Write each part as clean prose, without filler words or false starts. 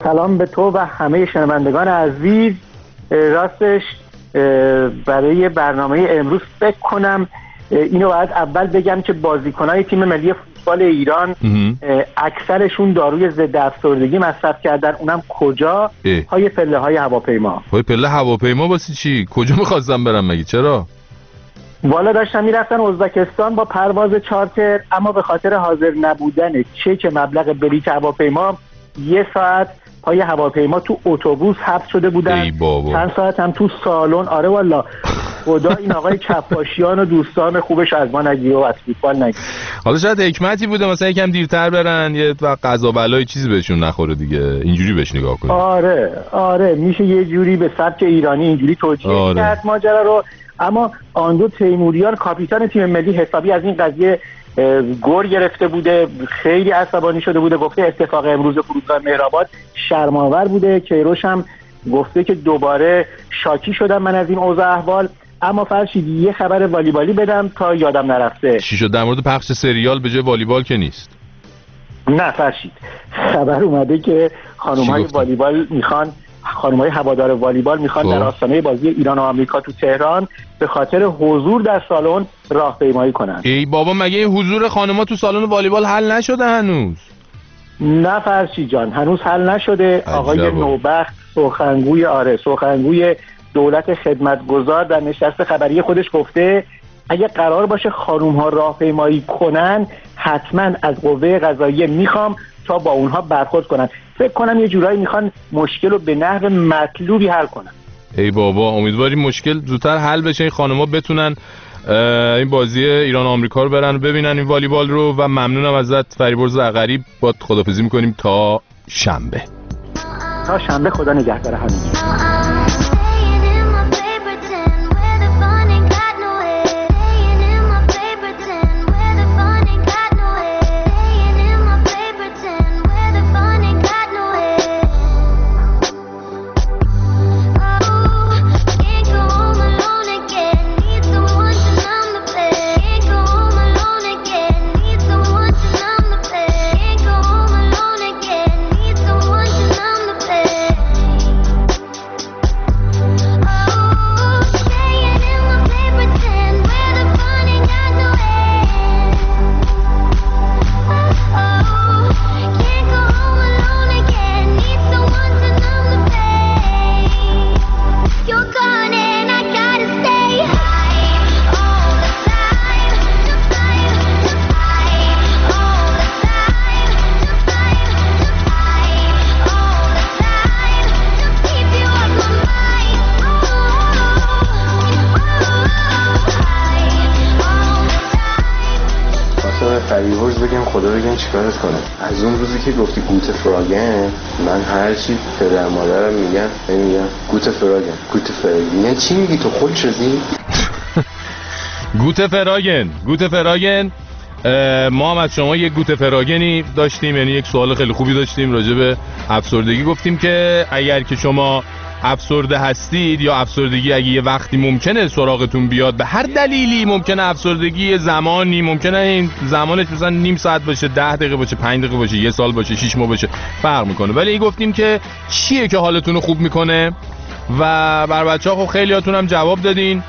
سلام به تو و همه شنوندگان عزیز. راستش برای برنامه امروز فکر کنم اینو باید اول بگم که بازیکنای تیم ملی فوتبال ایران اکثرشون داروی ضد افسردگی مصرف کردن. اونم کجا؟ پای پله های هواپیما. پای پله هواپیما واسه چی؟ کجا می‌خواستن برن مگه؟ چرا؟ والا داشتن میرفتن ازبکستان با پرواز چارتر، اما به خاطر حاضر نبودن چک مبلغ بلیط هواپیما 1 ساعت پای هواپیما تو اتوبوس حبس شده بودن. چند ساعت هم تو سالن. آره والا خدا این آقای کفاشیان و دوستان خوبش از ما نگیره و از فوتبال نگیره. حالا شاید حکمتی بوده مثلا یکم دیرتر برن، یه وقت قضا بلای چیزی بهشون نخوره دیگه، اینجوری بهش نگاه کنیم. آره میشه یه جوری به سبک ایرانی اینجوری توجیه کرد ماجرا رو. اما آندو تیموریان کاپیتان تیم ملی حسابی از این قضیه گور گرفته بوده، خیلی عصبانی شده بوده، گفته اتفاق امروز فرودگاه مهرآباد شرم‌آور بوده. کیروش هم گفته که دوباره شاکی شدم من از این اوضاع احوال. اما فرشید یه خبر والیبالی بدم تا یادم نرفته. چی شد در مورد پخش سریال به جای والیبال که نیست؟ نه فرشید، خبر اومده که خانم‌های والیبال میخوان، خانم‌های هوادار والیبال میخوان در آستانه بازی ایران و آمریکا تو تهران به خاطر حضور در سالن راهپیمایی کنن. ای بابا مگه حضور خانم‌ها تو سالن والیبال حل نشده هنوز؟ نه فرشید جان هنوز حل نشده. آقای نوبخت سخنگوی دولت خدمتگزار در نشست خبری خودش گفته اگه قرار باشه خانم‌ها راهپیمایی کنن حتما از قوه قضاییه میخوام تا با اونها برخورد کنن. فکر کنم یه جورایی میخوان مشکل رو به نحو مطلوبی حل کنن. ای بابا امیدواریم مشکل زودتر حل بشه، این خانم‌ها بتونن این بازی ایران و آمریکا رو برن و ببینن این والیبال رو. و ممنونم ازت فریبرز عقری. با خدافظی میکنیم تا شنبه. خدا نگهدار همین. خدا بگم چیکارت کنه. از اون روزی که گفتی گوت فراگن من هر چی پدر مادرم میگم گوت فراگن. یعنی چی میگی تو؟ خود شدی؟ گوت فراگن. ما هم از شما یک گوت فراگنی داشتیم، یعنی یک سوال خیلی خوبی داشتیم راجع به افسردگی. گفتیم که اگر که شما افسرده هستید یا افسردگی اگه یه وقتی ممکنه سراغتون بیاد به هر دلیلی، ممکنه افسردگی زمانی، ممکنه این زمانش مثلا نیم ساعت باشه، 10 دقیقه باشه، 5 دقیقه باشه، 1 سال باشه، 6 ماه باشه، فرق میکنه. ولی گفتیم که چیه که حالتون رو خوب میکنه و بر بچه‌ها خب خیلیاتون هم جواب دادین.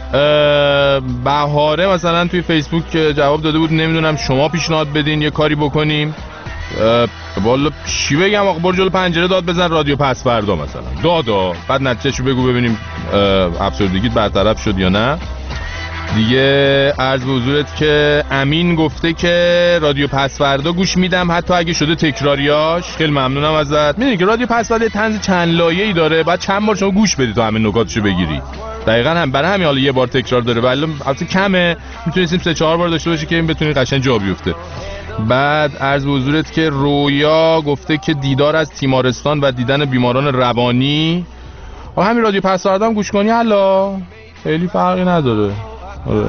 بهاره مثلا توی فیسبوک جواب داده بود نمیدونم شما پیشنهاد بدین یه کاری بکنیم. والا چی بگم آقا، برو جلو پنجره داد بزن رادیو پس فردا مثلا دادا، بعد نتیجهشو بگو ببینیم افسردگیت برطرف شد یا نه. دیگه عرض به حضورت که امین گفته که رادیو پس فردا گوش میدم حتی اگه شده تکراریاش. خیلی ممنونم ازت. میدونی که رادیو پس فردا طنز چند لایه‌ای داره، بعد چند بار شما گوش بدی تا همین نکاتشو بگیری. دقیقاً هم برای همین حالا یه بار تکرار داره، ولی البته کمه، میتونیم 3-4 بار داشته باشی که این بتونی قشنگ جا بیفته. بعد عرض به حضورت که رویا گفته که دیدار از تیمارستان و دیدن بیماران روانی. همین رادیو پس فردا هم گوش کنی حالا خیلی فرقی نداره. آره.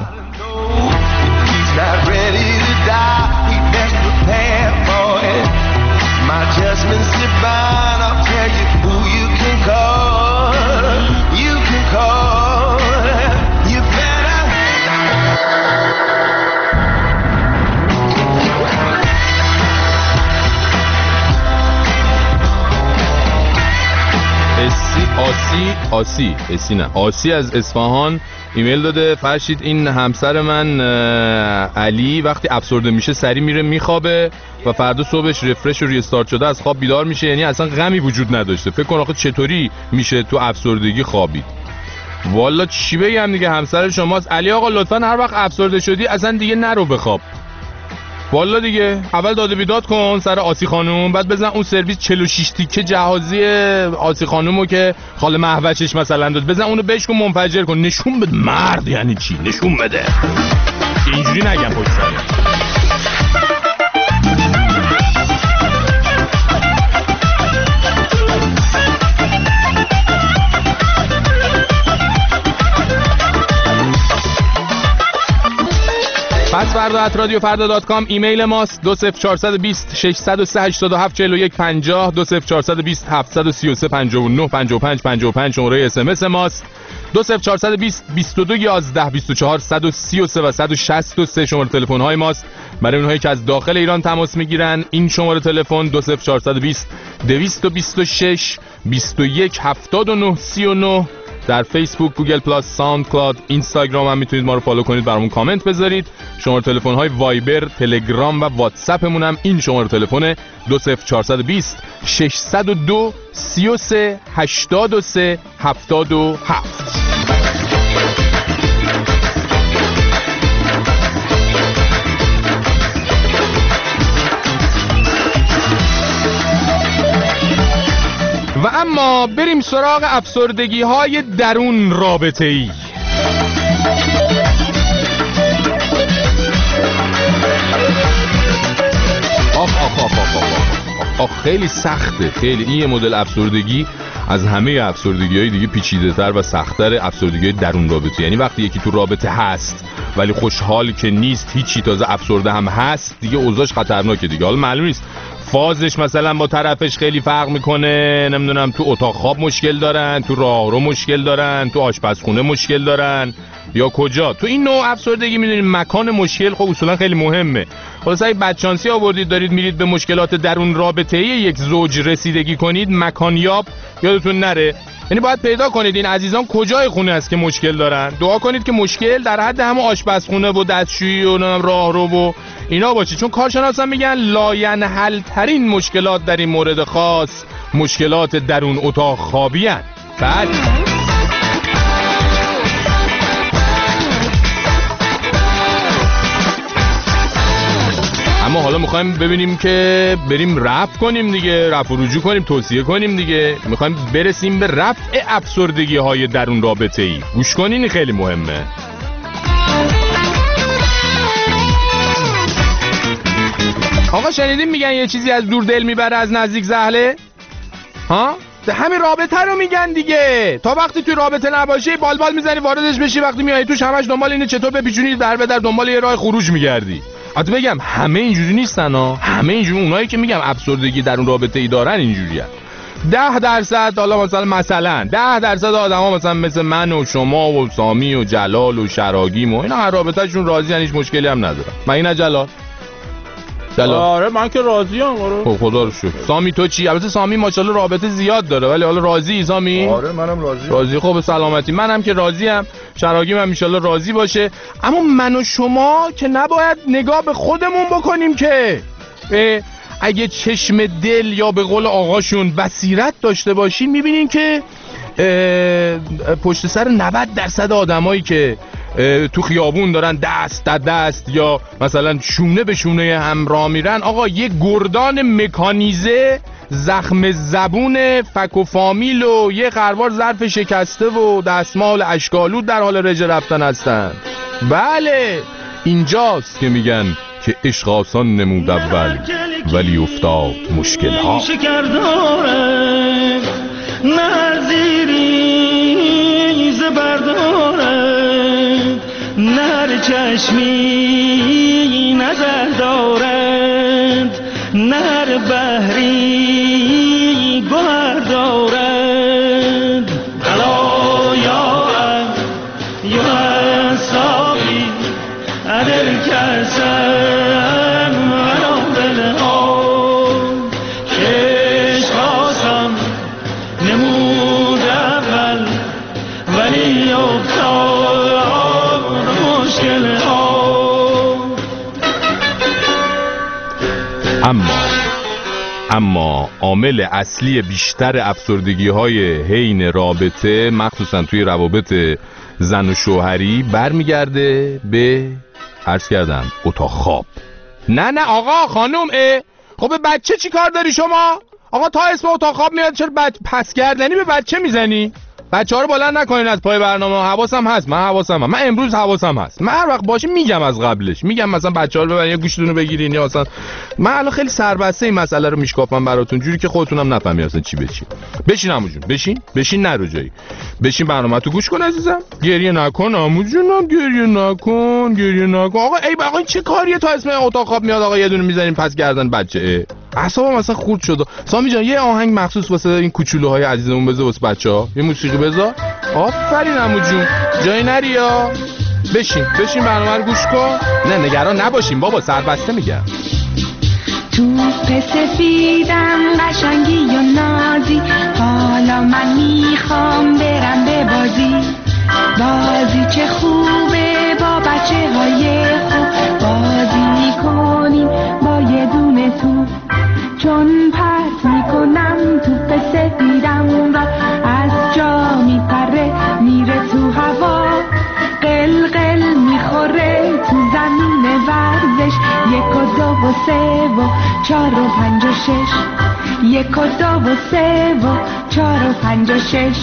آسی از اصفهان ایمیل داده. فرشید این همسر من علی وقتی افسرده میشه سری میره میخوابه و فردا صبحش رفرش و ریستارت شده از خواب بیدار میشه، یعنی اصلا غمی وجود نداشته. فکر کن آخه چطوری میشه تو افسردگی خوابید؟ والا چی بگم دیگه، همسر شماست. علی آقا لطفا هر وقت افسرده شدی اصلا دیگه نرو بخواب. والا دیگه اول داده بیداد کن سر آسی خانوم، بعد بزن اون سرویس 46 تیکه جهازی آسی خانومو که خاله مهوچش مثلا داد، بزن اونو بشکن منفجر کن، نشون بده مرد یعنی چی، نشون بده. اینجوری نگم پشت سر. پس فردا @radiofarda.com ایمیل ماست. 20420 603 87 41 50 20420 733 59 55 55 شماره SMS ماست. 20420 22 11 24 133 و 163 شماره تلفن های ماست برای اونهایی که از داخل ایران تماس میگیرن. این شماره تلفن 20420 226 21 79 39. در فیسبوک، گوگل پلاس، ساوند کلاود، اینستاگرام هم میتونید ما رو فالو کنید، برامون کامنت بذارید. شماره تلفن های وایبر، تلگرام و واتساپمون هم این شماره تلفن 20420 602 33 83 77. و اما بریم سراغ افسردگی های درون رابطه ای. خیلی سخته، خیلی. این یه مدل افسردگی از همه افسردگی های دیگه پیچیده تر و سخت‌تر، افسردگی درون رابطه. یعنی وقتی یکی تو رابطه هست ولی خوشحال که نیست، هیچی، تازه افسرده هم هست، دیگه اوضاعش خطرناکه دیگه. حالا معلوم نیست فازش مثلا با طرفش خیلی فرق میکنه، نمیدونم تو اتاق خواب مشکل دارن، تو راهرو مشکل دارن، تو آشپزخونه مشکل دارن یا کجا. تو این نوع افسردگی میدونید مکان مشکل خب اصولا خیلی مهمه. خلاص اگه بدشانسی آوردید دارید میرید به مشکلات درون رابطه‌ای یک زوج رسیدگی کنید، مکانیاب یادتون نره. یعنی باید پیدا کنید این عزیزان کجای خونه است که مشکل دارن. دعا کنید که مشکل در حد همون آشپزخونه و دستشویی و راهرو و اینا باشه، چون کارشناسان میگن لاینحل ترین مشکلات در این مورد خاص مشکلات درون اتاق خوابی هستند. بعد اما حالا میخوایم ببینیم که بریم رفع کنیم دیگه، رفع و رجوع کنیم، توصیه کنیم دیگه. میخوایم برسیم به رفع افسردگی های درون رابطه ای. گوش کنین، خیلی مهمه. آقا شنیدین میگن یه چیزی از دور دل میبره از نزدیک زهله؟ ها؟ همین رابطه رو میگن دیگه. تا وقتی توی رابطه نباشی بالبال میزنی واردش بشی، وقتی میای توش همش دنبال اینه چطور بپیچونی در به در، دنبال یه راه خروج میگردی. البته بگم همه اینجوری نیستن ها، همه اینجوری. اونایی که میگم افسردگی در اون رابطه ای دارن اینجوریه. 10% حالا مثلا 10% آدما مثلا مثل من و شما و سامی و جلال و شراگیم و اینا هر رابطه‌شون راضیان، هیچ مشکلی هم ندارن. من این جلال. آره من که راضیم. آره خب خدا رو شکر. سامی تو چی؟ البته سامی ماشاءالله رابطه زیاد داره، ولی حالا راضی سامی؟ آره منم راضی. خب سلامتی. منم که راضیم، شراگیم هم ان شاءالله راضی باشه. اما من و شما که نباید نگاه به خودمون بکنیم که اگه چشم دل یا به قول آقاشون بصیرت داشته باشین میبینین که پشت سر 90% آدمایی که تو خیابون دارن دست در دست یا مثلا شونه به شونه هم راه میرن، آقا یه گردان مکانیزه، زخم زبون، فک و فامیل و یه خروار ظرف شکسته و دستمال اشکالود در حال رژه رفتن هستن. بله اینجاست که میگن که عشق آسان نمود اول ولی افتاد مشکل ها. نه زیری زبردارد، نه چشمی نظر دارد، نه بحری گوهر دارد. الا یا صافی ادر کسم ولو دلها که عشق آسان نموده اما عامل اصلی بیشتر افسردگی‌های حین رابطه مخصوصا توی روابط زن و شوهری برمیگرده به عرض کردم اتاق خواب. نه آقا خانم، خب به بچه چی کار داری شما؟ آقا تا اسم اتاق خواب میاد چرا پس گردنی به بچه میزنی؟ بچه‌ها رو بلند نکنین از پای برنامه. حواسم هست، من امروز حواسم هست. من هر وقت باشه میگم از قبلش، میگم مثلا بچه‌ها رو ببرین یا گوشتون رو بگیرین یا مثلا من الان خیلی سربسته این مسئله رو میشکافم براتون جوری که خودتونم نفهمید اصلا چی به چی. بشین عمو جون، بشین نرو جایی. بشین برنامه‌تو گوش کن عزیزم. گریه نکن عمو جونم، گریه نکن. آقا این چه کاریه تا اسم اتاق خواب میاد آقا یه دونه میزنین پس گردن بچه. اعصابم مثلا خورد شد. سامی جان یه آهنگ مخصوص واسه این کوچولوهای عزیزمون بذار واسه بچه‌ها. یه موسیقی بذار. آفرین عمو جون. جای نریا. بشین برنامه رو گوش کن. نه نگران نباشین بابا، سربسته میگم. توپ سفیدم قشنگی و نازی، حالا من میخوام برم به بازی چه خوبه با بچه های خوب، بازی میکنیم با یه دونه توپ، چون پرت میکنم توپ سفیدم را از جا میپره میره تو هوا، قلقل میخوره تو زمین ورزش، 1 و 2 و 3 و 4 و 5 و 6، 1 و 2 و 3 و 4 و 5 و 6.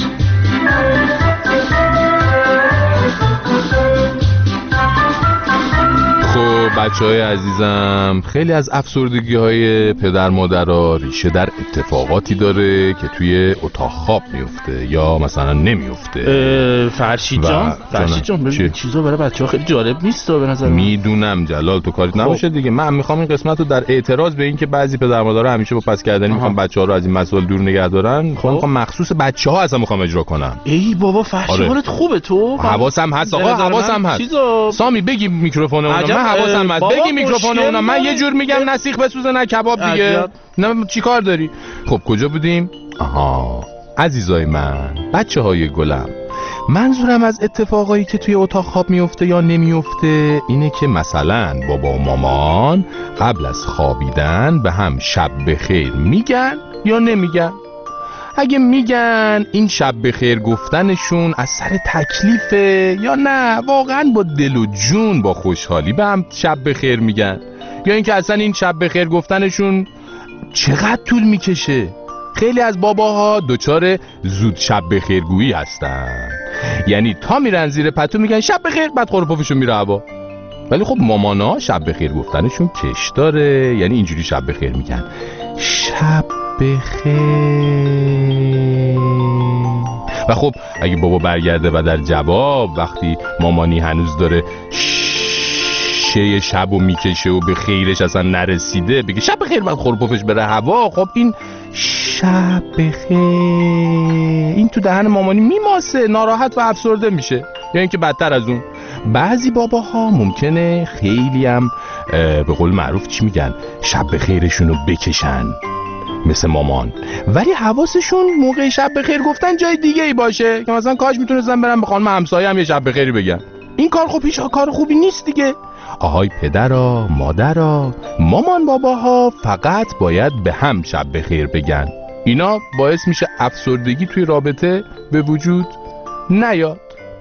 خب بچه‌های عزیزم، خیلی از افسردگی‌های پدر مادرها ریشه در اتفاقاتی داره که توی اتاق خواب میفته یا مثلا نمیفته. فرشید جان ببین چیزا برای بچه‌ها خیلی جالب نیست به نظر من. میدونم جلال تو کاریت نباشه دیگه. من میخوام این قسمت رو در اعتراض به این که بعضی پدر مادرها همیشه با پس کردنی میخوام بچه‌ها رو از این مسائل دور نگه دارن، میخوام مخصوص بچه‌ها اصلا میخوام اجرا کنم. ای بابا فرشید حالت خوبه تو؟ حواسم هست آقا، حواسم هست. سامی بگی میکروفون اون حواسم هست. بگی میکروفون اونا من یه جور میگم نه سیخ بسوزه نه کباب دیگه. نه چی کار داری؟ خب کجا بودیم؟ عزیزای من، بچه‌های گلم، منظورم از اتفاقایی که توی اتاق خواب میفته یا نمیفته اینه که مثلا بابا و مامان قبل از خوابیدن به هم شب بخیر میگن یا نمیگن. اگه میگن این شب بخیر گفتنشون از سر تکلیفه یا نه واقعا با دل و جون با خوشحالی به هم شب بخیر میگن، یا اینکه اصلا این شب بخیر گفتنشون چقدر طول میکشه. خیلی از باباها دچار زود شب بخیرگویی هستن، یعنی تا میرن زیر پتو میگن شب بخیر بعد خورپفشون میره هوا. ولی خب مامانا شب بخیر گفتنشون کش داره، یعنی اینجوری شب بخیر میگن شب بخیر. و خب اگه بابا برگرده و در جواب وقتی مامانی هنوز داره شه شبو میکشه و به خیرش اصلا نرسیده بگه شب بخیر بعد خورپفش بره هوا، خب این شب بخیر این تو دهن مامانی میماسه، ناراحت و افسرده میشه. یا اینکه بدتر از اون بعضی باباها ممکنه خیلی هم به قول معروف چی میگن شب بخیرشونو بکشن مثل مامان، ولی حواسشون موقع شب بخیر گفتن جای دیگه ای باشه که مثلا کاش میتونستن برن به خانم همسایه هم یه شب بخیری بگن. این کار خب هیچ کار خوبی نیست دیگه. آهای پدرها، مادرها، مامان باباها فقط باید به هم شب بخیر بگن. اینا باعث میشه افسردگی توی رابطه به وجود نیاد.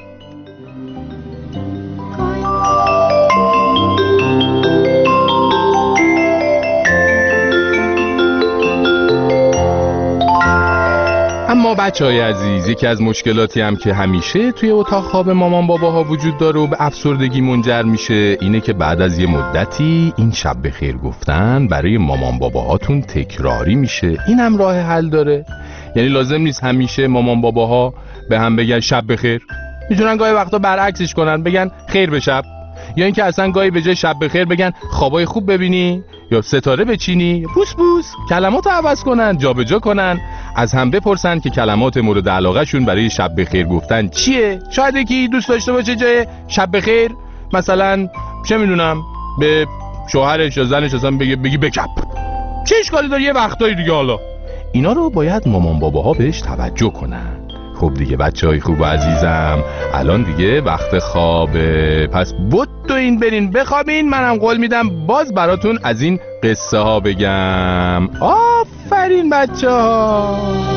اما بچه‌های عزیز، یکی از مشکلاتی هم که همیشه توی اتاق خواب مامان باباها وجود داره و به افسردگی منجر میشه اینه که بعد از یه مدتی این شب بخیر گفتن برای مامان باباهاتون تکراری میشه. این هم راه حل داره، یعنی لازم نیست همیشه مامان باباها به هم بگن شب بخیر، میتونن گاهی وقتا برعکسش کنن بگن خیر به شب، یا اینکه اصلا گاهی به جای شب بخیر بگن خوابای خوب ببینی یا ستاره بچینی، بوس بوس، کلمات عوض کنن، جابجا کنن، از هم بپرسن که کلمات مورد علاقه شون برای شب بخیر گفتن چیه. شاید یکی دوست داشته باشه جای شب بخیر مثلا چه میدونم به شوهرش یا زنش اصلا بگی بکپ، چه اشکالی داره یه وقتایی دیگه. حالا اینا رو باید مامان باباها بهش توجه کنن. خب دیگه بچه‌های خوب و عزیزم، الان دیگه وقت خوابه، پس این برین بخوابین، منم قول میدم باز براتون از این قصه ها بگم. آفرین بچه‌ها.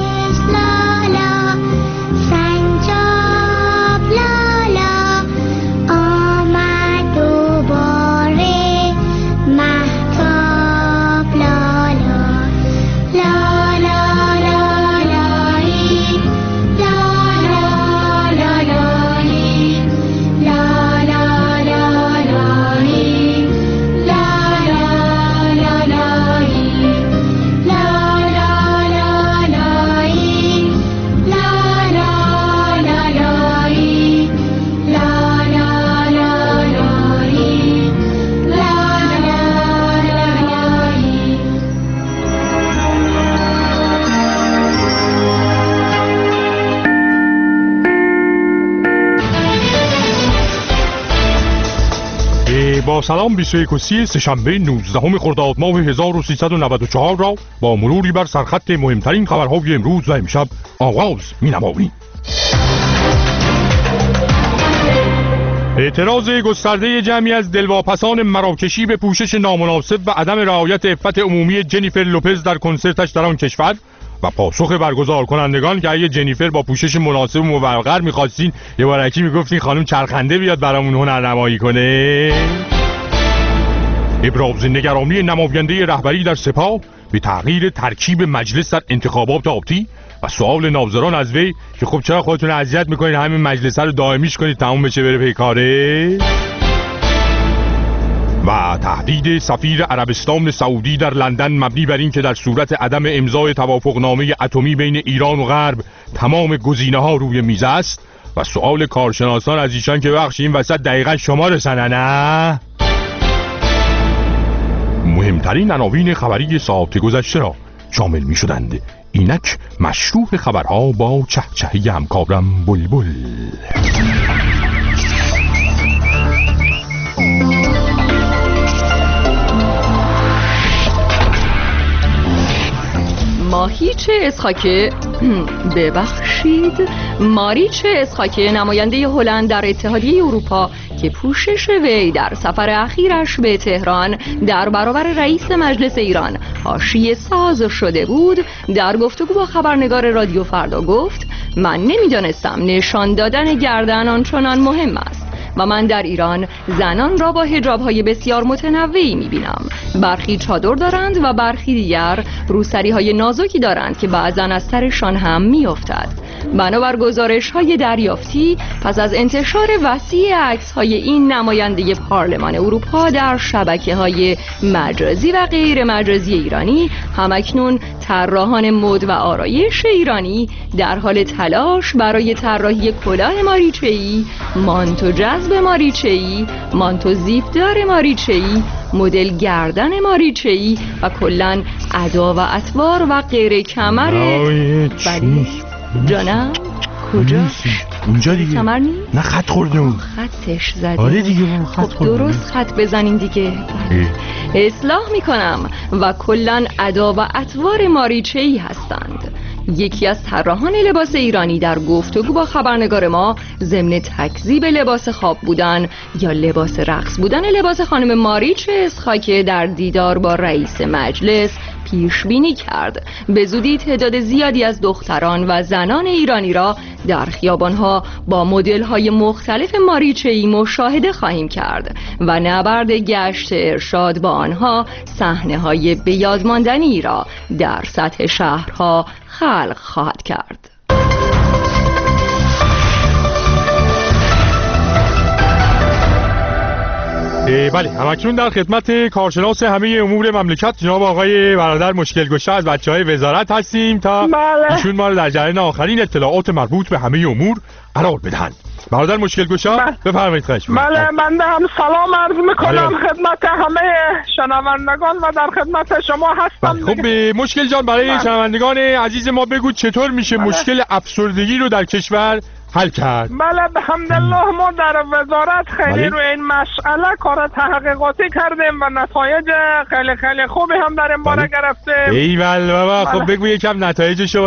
با سلام 21 سه‌شنبه 19 خرداد ماه 1394 را با مروری بر سرخط مهمترین خبرهای امروز و امشب آغاز می‌نماییم. اعتراض گسترده جمعی از دلواپسان مراکشی به پوشش نامناسب و عدم رعایت عفت عمومی جنیفر لوپز در کنسرتش در آن کشور و پاسخ برگزار کنندگان که اگه جنیفر با پوشش مناسب و موقر می‌خواستین یه بارکی میگفتین خانم چرخنده بیاد برامون هنرنمایی کنه. ابراز نگرانی نماینده رهبری در سپاه به تغییر ترکیب مجلس در انتخابات آتی و سوال ناظران از وی که خب چرا خودتون اذیت میکنید همین مجلس رو دائمیش کنید تموم بشه بره پیکاره. و تهدید سفیر عربستان سعودی در لندن مبنی بر این که در صورت عدم امضای توافقنامه اتمی بین ایران و غرب تمام گزینه‌ها روی میز است و سوال کارشناسان از ایشان که بخش این وسط دقیقاً شما رسنه نه؟ مهمترین عناوین خبری ساعت گذشته را شامل می شدند. اینک مشروع خبرها با چهچهی همکارم بلبل. ماهیچه اسخاکه ببخشید ماریچه اسخاکه نماینده هلند در اتحادیه اروپا که پوشش وی در سفر اخیرش به تهران در برابر رئیس مجلس ایران حاشیه ساز شده بود، در گفتگو با خبرنگار رادیو فردا گفت من نمیدانستم نشان دادن گردن آنچنان مهم است و من در ایران زنان را با حجاب‌های بسیار متنوعی می‌بینم. برخی چادر دارند و برخی دیگر روسری‌های نازکی دارند که بعضاً از سرشان هم می‌افتد. بنابر گزارش‌های دریافتی پس از انتشار وسیع عکس‌های این نماینده پارلمان اروپا در شبکه‌های مجازی و غیر مجازی ایرانی، همکنون طراحان مد و آرایش ایرانی در حال تلاش برای طراحی کلاه ماریچه‌ای، مانتو جذب ماریچه‌ای، مانتو زیپدار ماریچه‌ای، مدل گردن ماریچه‌ای و کلاً ادا و اطوار و غیر کمر. بله جانم کجا؟ اونجا دیگه کمر نیست؟ نه خط خورده اون خطش زده. آره دیگه خط خورده. درست خط بزنین دیگه. اصلاح میکنم و کلاً ادا و اطوار ماریچه‌ای هستند. یکی از طراحان لباس ایرانی در گفتگو با خبرنگار ما ضمن تکذیب لباس خواب بودن یا لباس رقص بودن لباس خانم ماریچه اسخاکه در دیدار با رئیس مجلس پیش بینی کرد به زودی تعداد زیادی از دختران و زنان ایرانی را در خیابانها با مدل‌های مختلف ماریچه‌ای مشاهده خواهیم کرد و نبرد گشت ارشاد با آنها صحنه‌های بیادماندنی را در سطح شهرها خلق خواهد کرد. بله، همکنون در خدمت کارشناس همه امور مملکت جناب آقای برادر مشکل گشا از بچه‌های وزارت هستیم تا ایشون ما رو در جریان آخرین اطلاعات مربوط به همه امور قرار بدهند. برادر مشکل گشا بفرمایید. خواهش می‌کنم. بله، من هم سلام عرض می‌کنم خدمت همه شنوندگان و در خدمت شما هستم. خب مشکل جان، برای شنوندگان عزیز ما بگو چطور میشه مشکل افسردگی رو در کشور حل کرد؟ بله، به حمدالله ما در وزارت خیلی روی این مسئله کار تحقیقاتی کردیم و نتایج خیلی خوبی هم در این باره گرفتیم. ایول بابا، خب بگو یکم نتایجشو